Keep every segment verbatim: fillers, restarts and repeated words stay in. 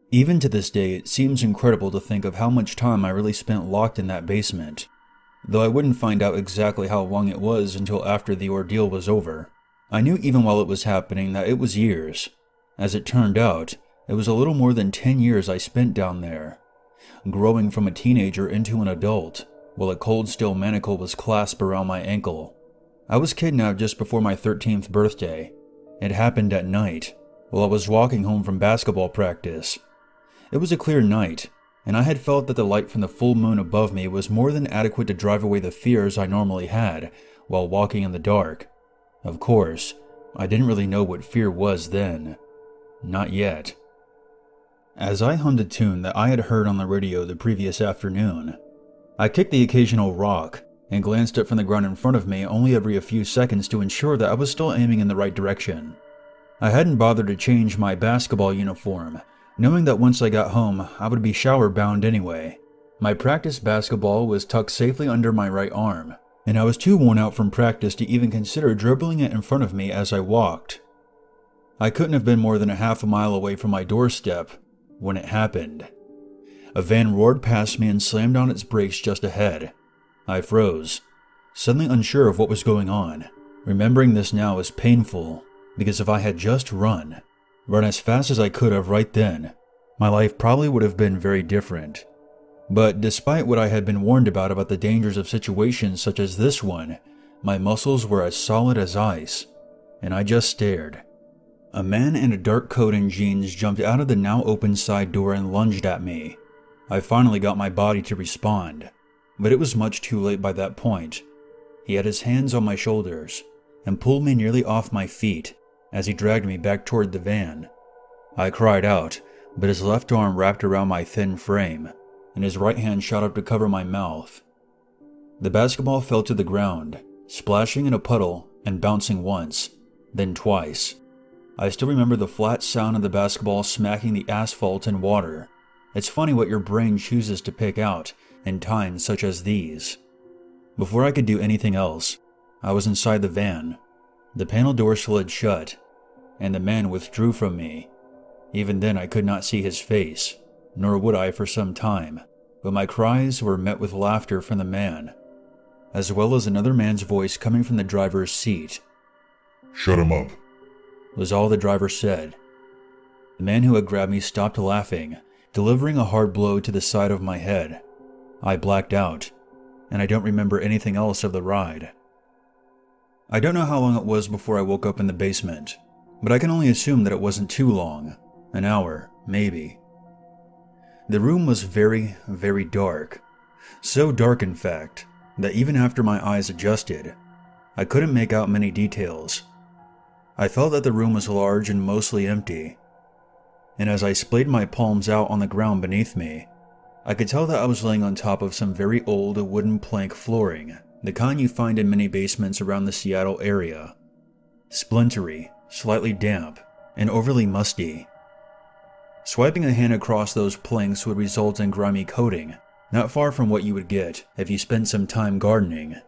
Even to this day, it seems incredible to think of how much time I really spent locked in that basement, though I wouldn't find out exactly how long it was until after the ordeal was over. I knew even while it was happening that it was years. As it turned out, it was a little more than ten years I spent down there, growing from a teenager into an adult, while a cold steel manacle was clasped around my ankle. I was kidnapped just before my thirteenth birthday. It happened at night, while I was walking home from basketball practice. It was a clear night, and I had felt that the light from the full moon above me was more than adequate to drive away the fears I normally had while walking in the dark. Of course, I didn't really know what fear was then. Not yet. As I hummed a tune that I had heard on the radio the previous afternoon, I kicked the occasional rock and glanced up from the ground in front of me only every a few seconds to ensure that I was still aiming in the right direction. I hadn't bothered to change my basketball uniform, knowing that once I got home, I would be shower-bound anyway. My practice basketball was tucked safely under my right arm, and I was too worn out from practice to even consider dribbling it in front of me as I walked. I couldn't have been more than a half a mile away from my doorstep when it happened. A van roared past me and slammed on its brakes just ahead. I froze, suddenly unsure of what was going on. Remembering this now is painful, because if I had just run, run as fast as I could have right then, my life probably would have been very different. But despite what I had been warned about about the dangers of situations such as this one, my muscles were as solid as ice, and I just stared. A man in a dark coat and jeans jumped out of the now open side door and lunged at me. I finally got my body to respond, but it was much too late by that point. He had his hands on my shoulders and pulled me nearly off my feet as he dragged me back toward the van. I cried out, but his left arm wrapped around my thin frame, and his right hand shot up to cover my mouth. The basketball fell to the ground, splashing in a puddle and bouncing once, then twice. I still remember the flat sound of the basketball smacking the asphalt and water. It's funny what your brain chooses to pick out in times such as these. Before I could do anything else, I was inside the van. The panel door slid shut, and the man withdrew from me. Even then I could not see his face, nor would I for some time, but my cries were met with laughter from the man, as well as another man's voice coming from the driver's seat. "Shut him up," was all the driver said. The man who had grabbed me stopped laughing, delivering a hard blow to the side of my head. I blacked out, and I don't remember anything else of the ride. I don't know how long it was before I woke up in the basement, but I can only assume that it wasn't too long. An hour, maybe. The room was very, very dark. So dark, in fact, that even after my eyes adjusted, I couldn't make out many details. I felt that the room was large and mostly empty, and as I splayed my palms out on the ground beneath me, I could tell that I was laying on top of some very old wooden plank flooring, the kind you find in many basements around the Seattle area. Splintery, slightly damp, and overly musty. Swiping a hand across those planks would result in grimy coating, not far from what you would get if you spent some time gardening.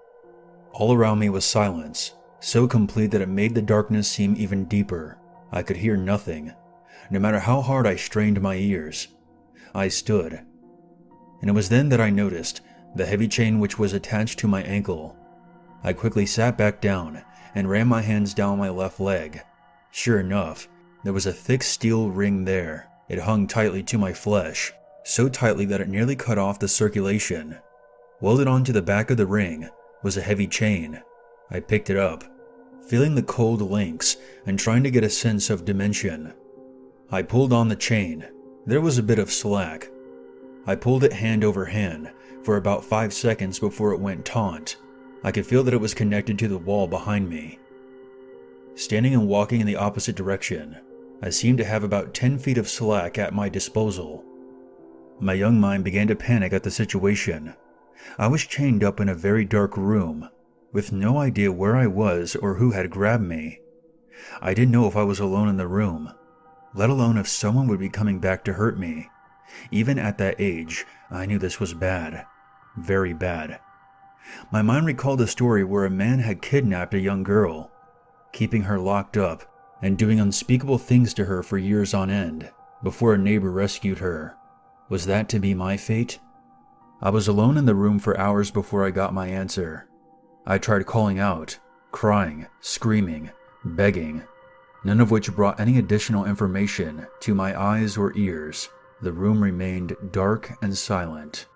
All around me was silence, so complete that it made the darkness seem even deeper. I could hear nothing, no matter how hard I strained my ears. I stood, and it was then that I noticed the heavy chain which was attached to my ankle. I quickly sat back down and ran my hands down my left leg. Sure enough, there was a thick steel ring there. It hung tightly to my flesh, so tightly that it nearly cut off the circulation. Welded onto the back of the ring was a heavy chain. I picked it up, feeling the cold links and trying to get a sense of dimension. I pulled on the chain. There was a bit of slack. I pulled it hand over hand for about five seconds before it went taut. I could feel that it was connected to the wall behind me. Standing and walking in the opposite direction, I seemed to have about ten feet of slack at my disposal. My young mind began to panic at the situation. I was chained up in a very dark room, with no idea where I was or who had grabbed me. I didn't know if I was alone in the room, let alone if someone would be coming back to hurt me. Even at that age, I knew this was bad. Very bad. My mind recalled a story where a man had kidnapped a young girl, keeping her locked up and doing unspeakable things to her for years on end. before a neighbor rescued her. Was that to be my fate? I was alone in the room for hours before I got my answer. I tried calling out, crying, screaming, begging, none of which brought any additional information to my eyes or ears. The room remained dark and silent.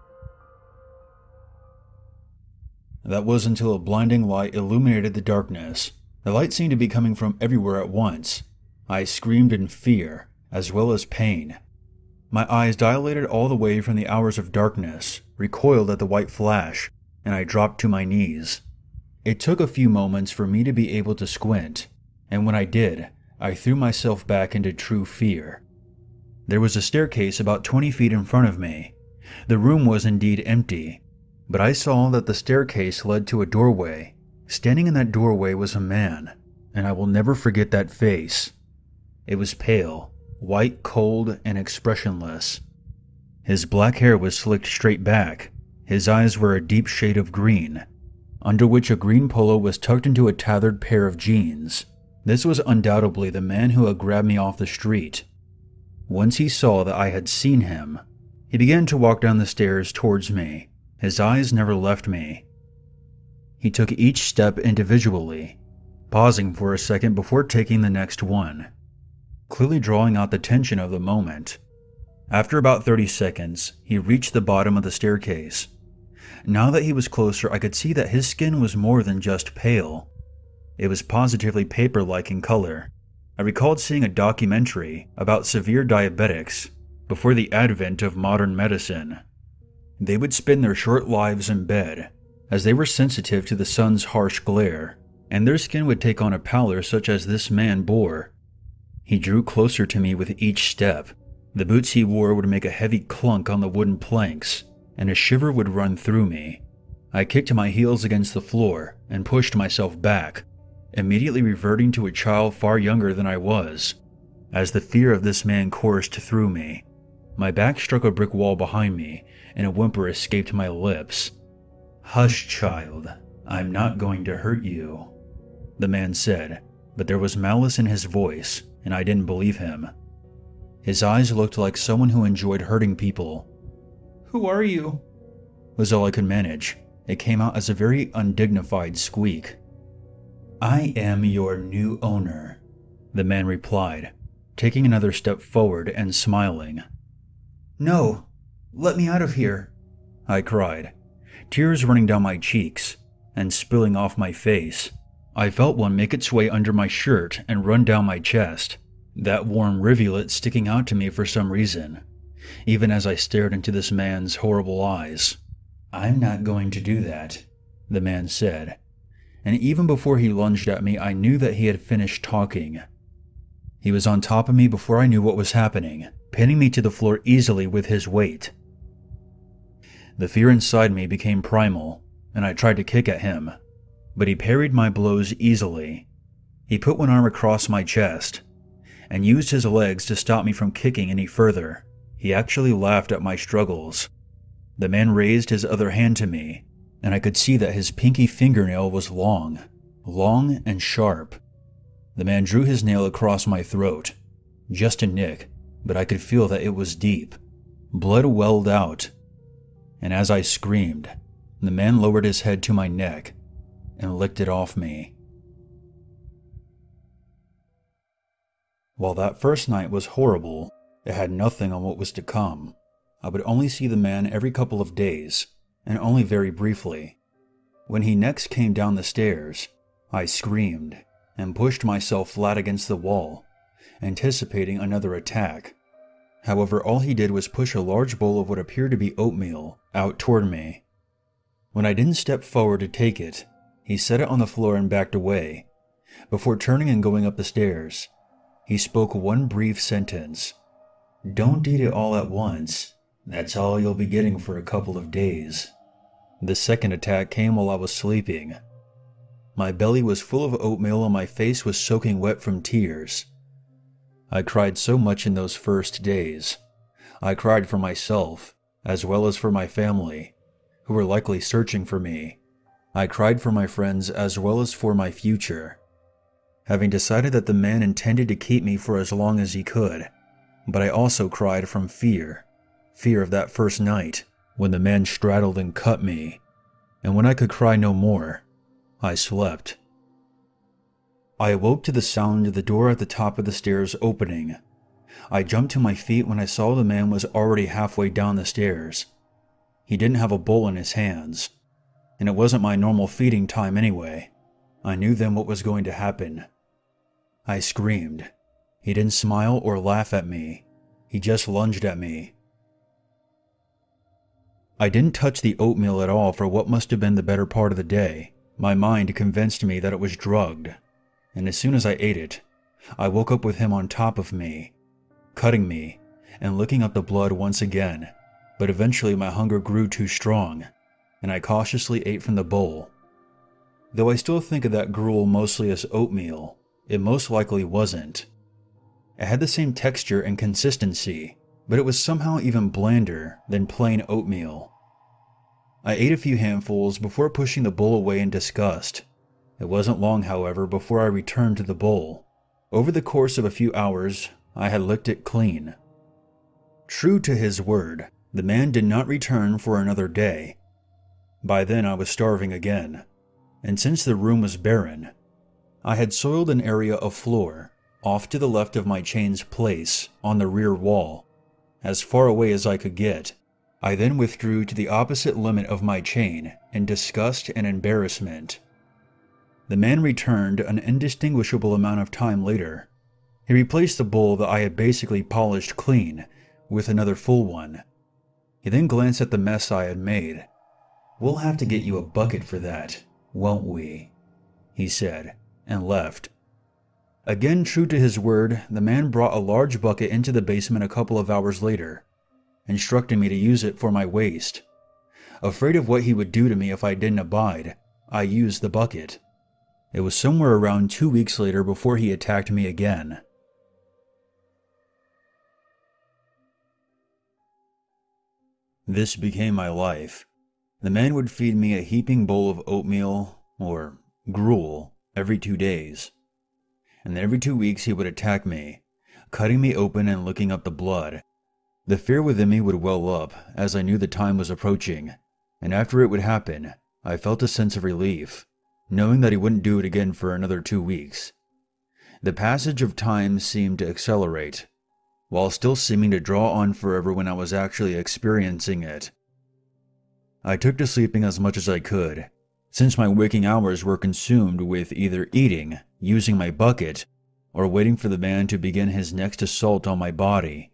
That was until a blinding light illuminated the darkness. The light seemed to be coming from everywhere at once. I screamed in fear, as well as pain. My eyes dilated all the way from the hours of darkness, recoiled at the white flash, and I dropped to my knees. It took a few moments for me to be able to squint, and when I did, I threw myself back into true fear. There was a staircase about twenty feet in front of me. The room was indeed empty, but I saw that the staircase led to a doorway. Standing in that doorway was a man, and I will never forget that face. It was pale, white, cold, and expressionless. His black hair was slicked straight back. His eyes were a deep shade of green, under which a green polo was tucked into a tattered pair of jeans. This was undoubtedly the man who had grabbed me off the street. Once he saw that I had seen him, he began to walk down the stairs towards me. His eyes never left me. He took each step individually, pausing for a second before taking the next one, clearly drawing out the tension of the moment. After about thirty seconds, he reached the bottom of the staircase. Now that he was closer, I could see that his skin was more than just pale. It was positively paper-like in color. I recalled seeing a documentary about severe diabetics before the advent of modern medicine. They would spend their short lives in bed, as they were sensitive to the sun's harsh glare, and their skin would take on a pallor such as this man bore. He drew closer to me with each step. The boots he wore would make a heavy clunk on the wooden planks, and a shiver would run through me. I kicked my heels against the floor and pushed myself back, immediately reverting to a child far younger than I was, as the fear of this man coursed through me. My back struck a brick wall behind me, and a whimper escaped my lips. "Hush, child. I'm not going to hurt you," the man said, but there was malice in his voice, and I didn't believe him. His eyes looked like someone who enjoyed hurting people. "Who are you?" was all I could manage. It came out as a very undignified squeak. "I am your new owner," the man replied, taking another step forward and smiling. "No, let me out of here," I cried, tears running down my cheeks and spilling off my face. I felt one make its way under my shirt and run down my chest, that warm rivulet sticking out to me for some reason, even as I stared into this man's horrible eyes. "I'm not going to do that," the man said, and even before he lunged at me, I knew that he had finished talking. He was on top of me before I knew what was happening, pinning me to the floor easily with his weight. The fear inside me became primal, and I tried to kick at him, but he parried my blows easily. He put one arm across my chest and used his legs to stop me from kicking any further. He actually laughed at my struggles. The man raised his other hand to me, and I could see that his pinky fingernail was long, long and sharp. The man drew his nail across my throat, just a nick, but I could feel that it was deep. Blood welled out, and as I screamed, the man lowered his head to my neck and licked it off me. While that first night was horrible, it had nothing on what was to come. I would only see the man every couple of days, and only very briefly. When he next came down the stairs, I screamed and pushed myself flat against the wall, anticipating another attack. However, all he did was push a large bowl of what appeared to be oatmeal out toward me. When I didn't step forward to take it, he set it on the floor and backed away. Before turning and going up the stairs, he spoke one brief sentence. "Don't eat it all at once. That's all you'll be getting for a couple of days." The second attack came while I was sleeping. My belly was full of oatmeal and my face was soaking wet from tears. I cried so much in those first days. I cried for myself, as well as for my family, who were likely searching for me. I cried for my friends as well as for my future. Having decided that the man intended to keep me for as long as he could, but I also cried from fear. Fear of that first night, when the man straddled and cut me. And when I could cry no more, I slept. I awoke to the sound of the door at the top of the stairs opening. I jumped to my feet when I saw the man was already halfway down the stairs. He didn't have a bowl in his hands, and it wasn't my normal feeding time anyway. I knew then what was going to happen. I screamed. He didn't smile or laugh at me. He just lunged at me. I didn't touch the oatmeal at all for what must have been the better part of the day. My mind convinced me that it was drugged, and as soon as I ate it, I woke up with him on top of me, cutting me and licking up the blood once again. But eventually my hunger grew too strong, and I cautiously ate from the bowl. Though I still think of that gruel mostly as oatmeal, it most likely wasn't. It had the same texture and consistency, but it was somehow even blander than plain oatmeal. I ate a few handfuls before pushing the bowl away in disgust. It wasn't long, however, before I returned to the bowl. Over the course of a few hours, I had licked it clean. True to his word, the man did not return for another day. By then I was starving again, and since the room was barren, I had soiled an area of floor off to the left of my chain's place on the rear wall, as far away as I could get. I then withdrew to the opposite limit of my chain in disgust and embarrassment. The man returned an indistinguishable amount of time later. He replaced the bowl that I had basically polished clean with another full one. He then glanced at the mess I had made. "We'll have to get you a bucket for that, won't we?" he said, and left. Again, true to his word, the man brought a large bucket into the basement a couple of hours later, instructing me to use it for my waste. Afraid of what he would do to me if I didn't abide, I used the bucket. It was somewhere around two weeks later before he attacked me again. This became my life. The man would feed me a heaping bowl of oatmeal, or gruel, every two days. And every two weeks he would attack me, cutting me open and licking up the blood. The fear within me would well up, as I knew the time was approaching, and after it would happen, I felt a sense of relief, knowing that he wouldn't do it again for another two weeks. The passage of time seemed to accelerate, while still seeming to draw on forever when I was actually experiencing it. I took to sleeping as much as I could, since my waking hours were consumed with either eating, using my bucket, or waiting for the man to begin his next assault on my body.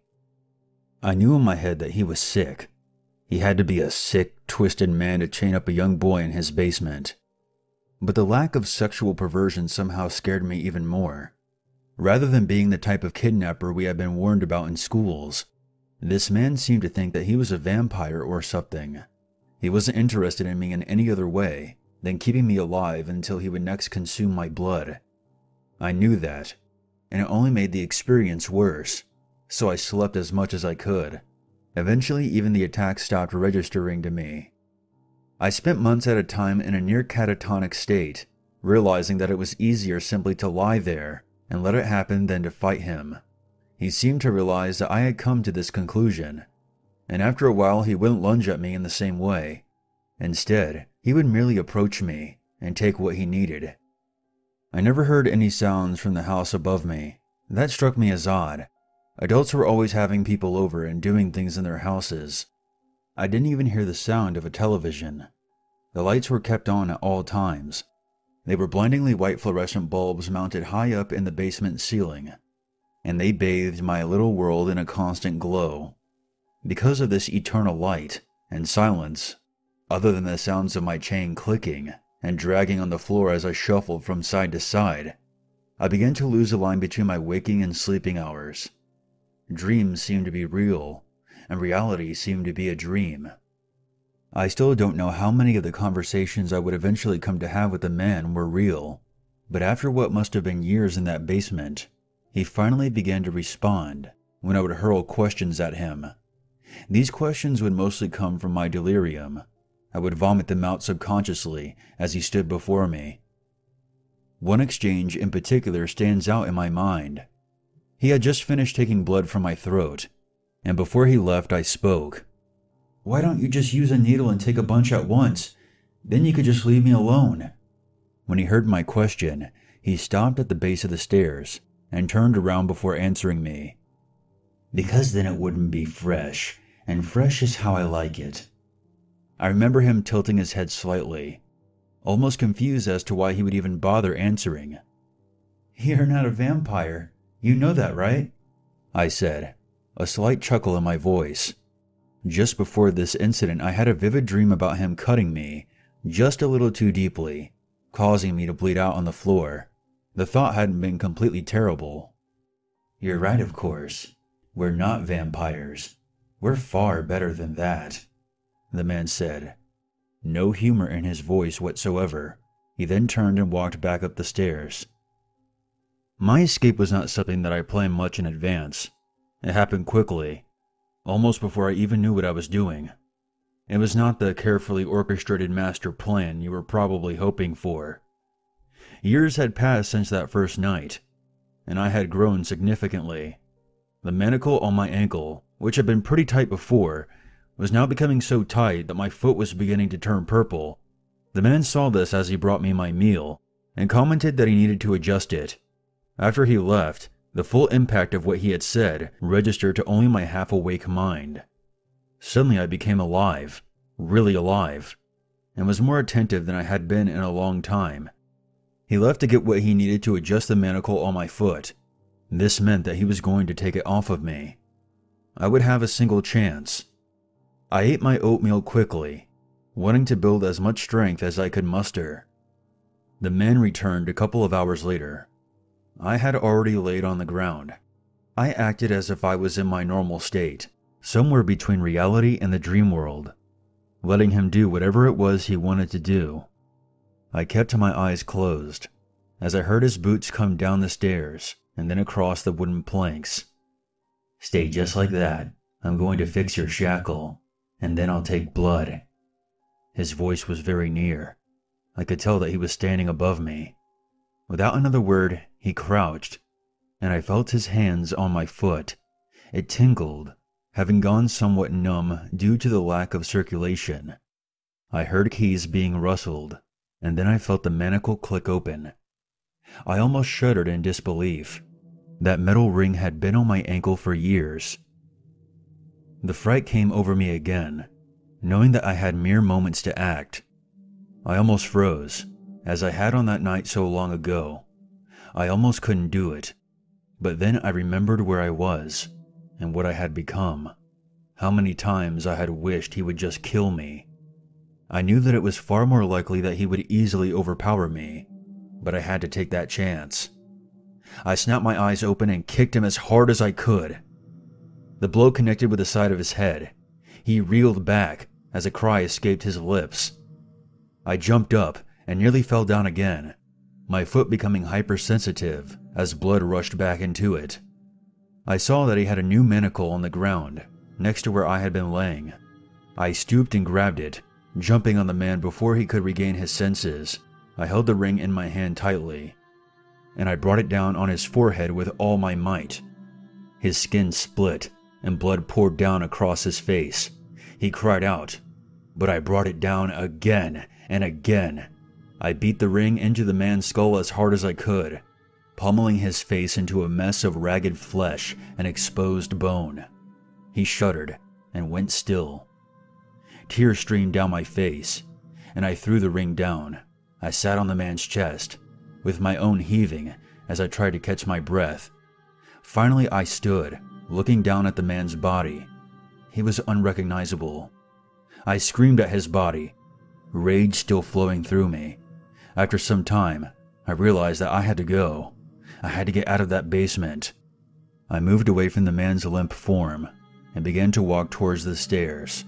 I knew in my head that he was sick. He had to be a sick, twisted man to chain up a young boy in his basement. But the lack of sexual perversion somehow scared me even more. Rather than being the type of kidnapper we had been warned about in schools, this man seemed to think that he was a vampire or something. He wasn't interested in me in any other way than keeping me alive until he would next consume my blood. I knew that, and it only made the experience worse, so I slept as much as I could. Eventually, even the attack stopped registering to me. I spent months at a time in a near catatonic state, realizing that it was easier simply to lie there and let it happen than to fight him. He seemed to realize that I had come to this conclusion, and after a while he wouldn't lunge at me in the same way. Instead, he would merely approach me and take what he needed. I never heard any sounds from the house above me. That struck me as odd. Adults were always having people over and doing things in their houses. I didn't even hear the sound of a television. The lights were kept on at all times. They were blindingly white fluorescent bulbs mounted high up in the basement ceiling, and they bathed my little world in a constant glow. Because of this eternal light and silence, other than the sounds of my chain clicking and dragging on the floor as I shuffled from side to side, I began to lose the line between my waking and sleeping hours. Dreams seemed to be real, and reality seemed to be a dream. I still don't know how many of the conversations I would eventually come to have with the man were real, but after what must have been years in that basement, he finally began to respond when I would hurl questions at him. These questions would mostly come from my delirium. I would vomit them out subconsciously as he stood before me. One exchange in particular stands out in my mind. He had just finished taking blood from my throat, and before he left, I spoke. "Why don't you just use a needle and take a bunch at once? Then you could just leave me alone." When he heard my question, he stopped at the base of the stairs and turned around before answering me. "Because then it wouldn't be fresh, and fresh is how I like it." I remember him tilting his head slightly, almost confused as to why he would even bother answering. "You're not a vampire. You know that, right?" I said, a slight chuckle in my voice. Just before this incident, I had a vivid dream about him cutting me just a little too deeply, causing me to bleed out on the floor. The thought hadn't been completely terrible. "You're right, of course. We're not vampires. We're far better than that," the man said. No humor in his voice whatsoever. He then turned and walked back up the stairs. My escape was not something that I planned much in advance. It happened quickly, almost before I even knew what I was doing. It was not the carefully orchestrated master plan you were probably hoping for. Years had passed since that first night, and I had grown significantly. The manacle on my ankle, which had been pretty tight before, was now becoming so tight that my foot was beginning to turn purple. The man saw this as he brought me my meal, and commented that he needed to adjust it. After he left, the full impact of what he had said registered to only my half-awake mind. Suddenly I became alive, really alive, and was more attentive than I had been in a long time. He left to get what he needed to adjust the manacle on my foot. This meant that he was going to take it off of me. I would have a single chance. I ate my oatmeal quickly, wanting to build as much strength as I could muster. The man returned a couple of hours later. I had already laid on the ground. I acted as if I was in my normal state, somewhere between reality and the dream world, letting him do whatever it was he wanted to do. I kept my eyes closed, as I heard his boots come down the stairs and then across the wooden planks. "Stay just like that. I'm going to fix your shackle, and then I'll take blood." His voice was very near. I could tell that he was standing above me. Without another word, he crouched, and I felt his hands on my foot. It tingled, having gone somewhat numb due to the lack of circulation. I heard keys being rustled, and then I felt the manacle click open. I almost shuddered in disbelief. That metal ring had been on my ankle for years. The fright came over me again, knowing that I had mere moments to act. I almost froze, as I had on that night so long ago. I almost couldn't do it, but then I remembered where I was, and what I had become. How many times I had wished he would just kill me. I knew that it was far more likely that he would easily overpower me, but I had to take that chance. I snapped my eyes open and kicked him as hard as I could. The blow connected with the side of his head. He reeled back as a cry escaped his lips. I jumped up and nearly fell down again, my foot becoming hypersensitive as blood rushed back into it. I saw that he had a new manacle on the ground, next to where I had been laying. I stooped and grabbed it, jumping on the man before he could regain his senses. I held the ring in my hand tightly, and I brought it down on his forehead with all my might. His skin split, and blood poured down across his face. He cried out, but I brought it down again and again. I beat the ring into the man's skull as hard as I could, pummeling his face into a mess of ragged flesh and exposed bone. He shuddered and went still. Tears streamed down my face, and I threw the ring down. I sat on the man's chest, with my own heaving as I tried to catch my breath. Finally, I stood, looking down at the man's body. He was unrecognizable. I screamed at his body, rage still flowing through me. After some time, I realized that I had to go. I had to get out of that basement. I moved away from the man's limp form and began to walk towards the stairs.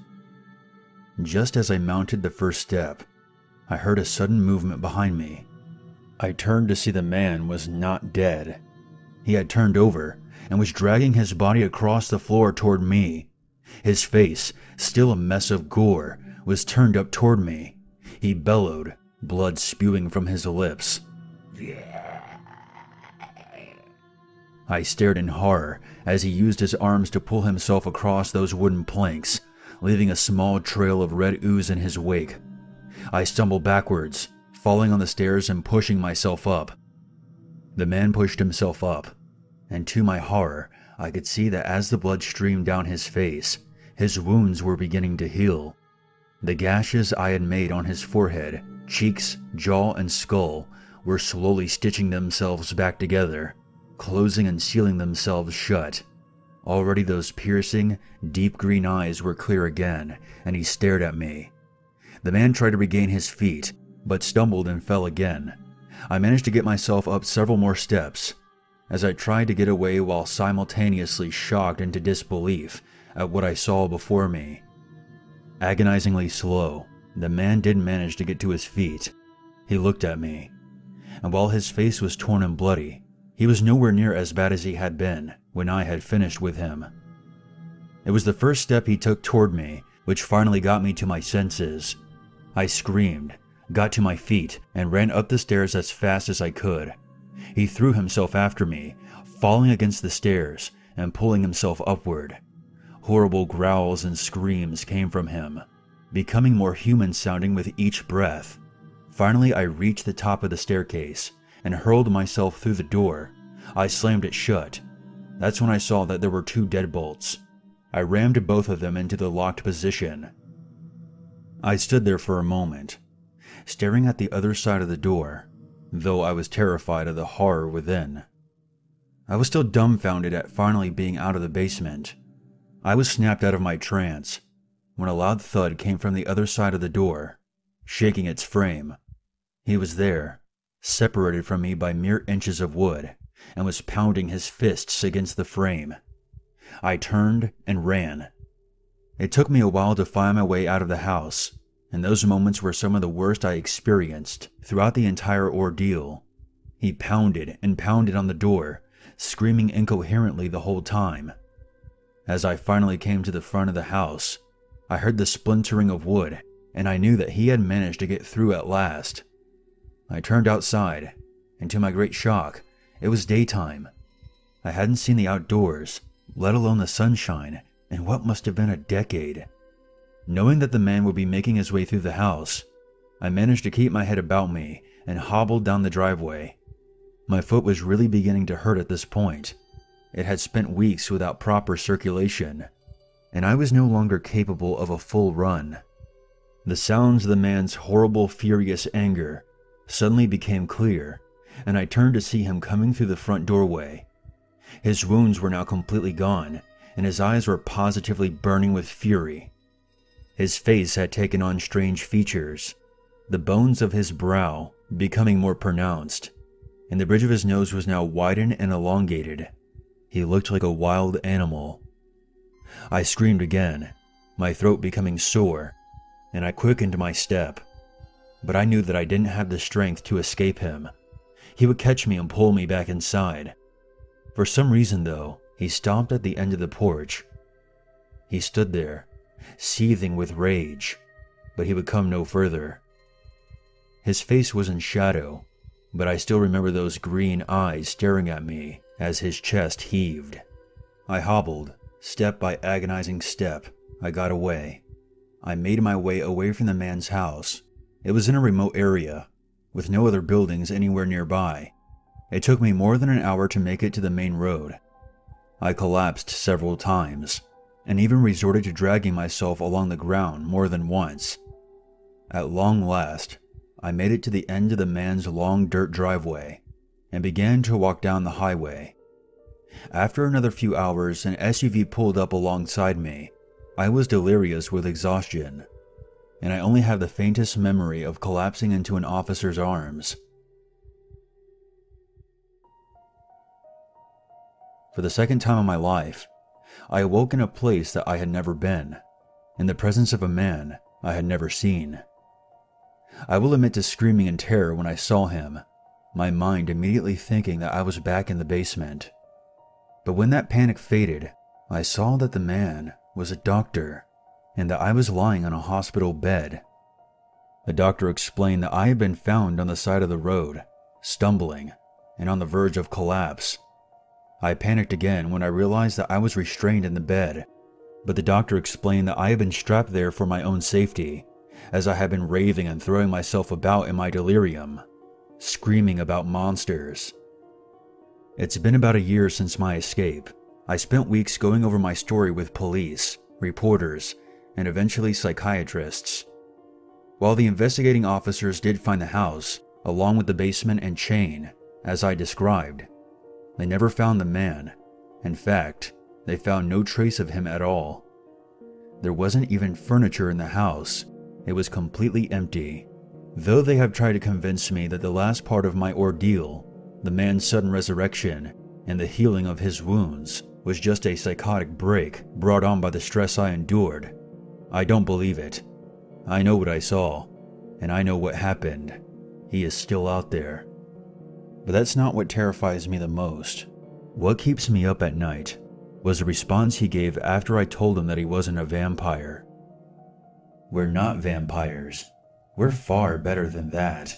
Just as I mounted the first step, I heard a sudden movement behind me. I turned to see the man was not dead. He had turned over and was dragging his body across the floor toward me. His face, still a mess of gore, was turned up toward me. He bellowed, blood spewing from his lips. I stared in horror as he used his arms to pull himself across those wooden planks, leaving a small trail of red ooze in his wake. I stumbled backwards, falling on the stairs and pushing myself up. The man pushed himself up, and to my horror, I could see that as the blood streamed down his face, his wounds were beginning to heal. The gashes I had made on his forehead, cheeks, jaw, and skull were slowly stitching themselves back together, closing and sealing themselves shut. Already those piercing, deep green eyes were clear again, and he stared at me. The man tried to regain his feet, but stumbled and fell again. I managed to get myself up several more steps, as I tried to get away while simultaneously shocked into disbelief at what I saw before me. Agonizingly slow, the man did manage to get to his feet. He looked at me, and while his face was torn and bloody, he was nowhere near as bad as he had been when I had finished with him. It was the first step he took toward me which finally got me to my senses. I screamed, got to my feet, and ran up the stairs as fast as I could. He threw himself after me, falling against the stairs and pulling himself upward. Horrible growls and screams came from him, becoming more human-sounding with each breath. Finally, I reached the top of the staircase and hurled myself through the door. I slammed it shut. That's when I saw that there were two deadbolts. I rammed both of them into the locked position. I stood there for a moment, staring at the other side of the door, though I was terrified of the horror within. I was still dumbfounded at finally being out of the basement. I was snapped out of my trance when a loud thud came from the other side of the door, shaking its frame. He was there, separated from me by mere inches of wood, and was pounding his fists against the frame. I turned and ran. It took me a while to find my way out of the house, and those moments were some of the worst I experienced throughout the entire ordeal. He pounded and pounded on the door, screaming incoherently the whole time. As I finally came to the front of the house, I heard the splintering of wood, and I knew that he had managed to get through at last. I turned outside, and to my great shock, it was daytime. I hadn't seen the outdoors, let alone the sunshine, in what must have been a decade. Knowing that the man would be making his way through the house, I managed to keep my head about me and hobbled down the driveway. My foot was really beginning to hurt at this point. It had spent weeks without proper circulation, and I was no longer capable of a full run. The sounds of the man's horrible, furious anger suddenly became clear, and I turned to see him coming through the front doorway. His wounds were now completely gone, and his eyes were positively burning with fury. His face had taken on strange features, the bones of his brow becoming more pronounced, and the bridge of his nose was now widened and elongated. He looked like a wild animal. I screamed again, my throat becoming sore, and I quickened my step. But I knew that I didn't have the strength to escape him. He would catch me and pull me back inside. For some reason, though, he stopped at the end of the porch. He stood there, seething with rage, but he would come no further. His face was in shadow, but I still remember those green eyes staring at me as his chest heaved. I hobbled, step by agonizing step. I got away. I made my way away from the man's house. It was in a remote area, with no other buildings anywhere nearby. It took me more than an hour to make it to the main road. I collapsed several times, and even resorted to dragging myself along the ground more than once. At long last, I made it to the end of the man's long dirt driveway, and began to walk down the highway. After another few hours, an S U V pulled up alongside me. I was delirious with exhaustion, and I only have the faintest memory of collapsing into an officer's arms. For the second time in my life, I awoke in a place that I had never been, in the presence of a man I had never seen. I will admit to screaming in terror when I saw him, my mind immediately thinking that I was back in the basement. But when that panic faded, I saw that the man was a doctor, and that I was lying on a hospital bed. The doctor explained that I had been found on the side of the road, stumbling, and on the verge of collapse. I panicked again when I realized that I was restrained in the bed, but the doctor explained that I had been strapped there for my own safety, as I had been raving and throwing myself about in my delirium, screaming about monsters. It's been about a year since my escape. I spent weeks going over my story with police, reporters, and eventually psychiatrists. While the investigating officers did find the house, along with the basement and chain, as I described, they never found the man. In fact, they found no trace of him at all. There wasn't even furniture in the house. It was completely empty. Though they have tried to convince me that the last part of my ordeal, the man's sudden resurrection, and the healing of his wounds, was just a psychotic break brought on by the stress I endured, I don't believe it. I know what I saw, and I know what happened. He is still out there. But that's not what terrifies me the most. What keeps me up at night was the response he gave after I told him that he wasn't a vampire. We're not vampires. We're far better than that.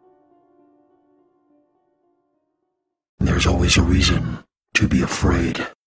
There's always a reason to be afraid.